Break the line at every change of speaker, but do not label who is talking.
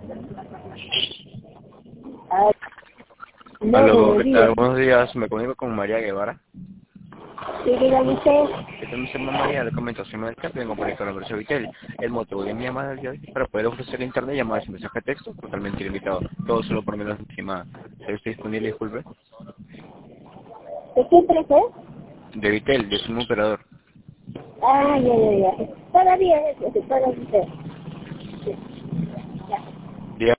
Ah,
Aló,
no,
¿qué tal?
días.
Buenos días, me comunico con María Guevara.
Sí, dígame usted.
¿Qué tal? Me llamo María, le comento, soy médica, vengo por el coronavirus Vitel. El motivo de mi llamada del día de hoy es para poder ofrecer internet llamadas y mensaje de texto totalmente ilimitado. Todo solo por menos de encima. ¿Está usted disponible, disculpe?
¿De qué empresa es?
De Vitel, de un operador.
Ah, ya. Todavía es, todavía.